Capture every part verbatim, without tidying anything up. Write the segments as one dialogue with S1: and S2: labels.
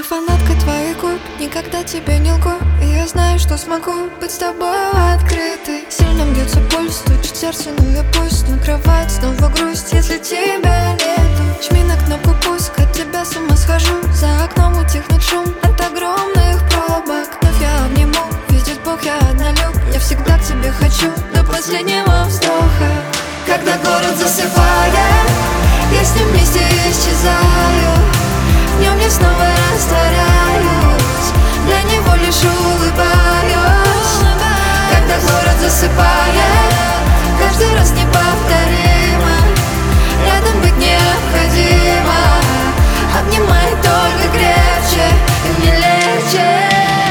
S1: Я фанатка твоих губ, никогда тебе не лгу. И я знаю, что смогу быть с тобой открытой. Сильно бьется пульс, стучит сердце, ну и пусть накрывает снова грусть, если тебя нету. Жми на кнопку пуск, от тебя с ума схожу. За окном утихнет шум от огромных пробок. Вновь я обниму, видит Бог, я однолюб. Я всегда к тебе хочу, до последнего вздоха. Когда город засыпает, я с ним вместе исчезаю. В нем я снова растворяюсь, для него лишь улыбаюсь. Когда город засыпает, каждый раз неповторимо. Рядом быть необходимо, обнимай только крепче и мне легче.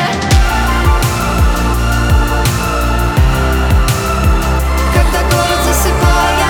S1: Когда город засыпает,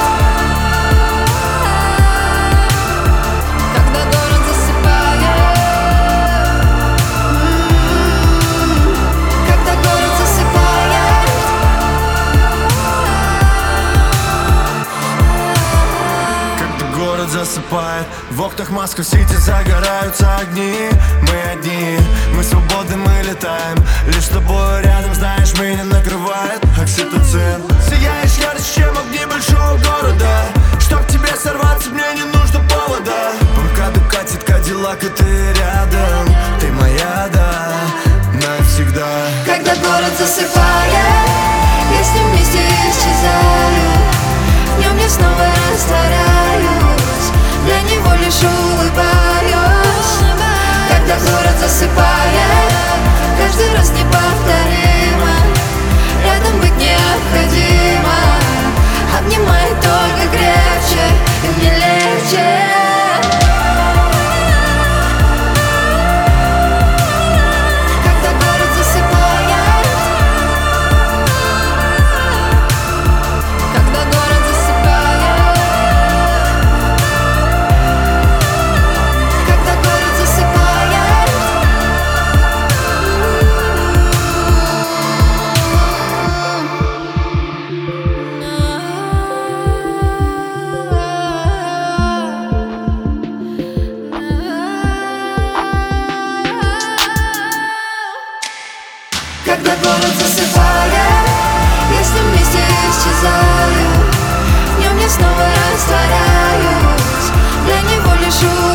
S2: засыпает. В окнах Москва-Сити загораются огни. Мы одни, мы свободны, мы летаем. Лишь с тобой рядом, знаешь, меня накрывает окситоцин. Сияешь ярче, чем огни большого города. Чтоб тебе сорваться, мне не нужно повода. По МКАДу катит Кадиллак, и ты рядом. Ты моя, да, навсегда.
S1: Когда город засыпает, я с ним вместе исчезаю. В нем я снова растворяюсь, для него лишь улыбаюсь. Когда город засыпает, каждый раз неповторимо. Рядом быть необходимо, обнимай только крепче и мне легче. Когда город засыпает, я с ним вместе исчезаю. В нем я снова растворяюсь, для него лишь улыбаюсь.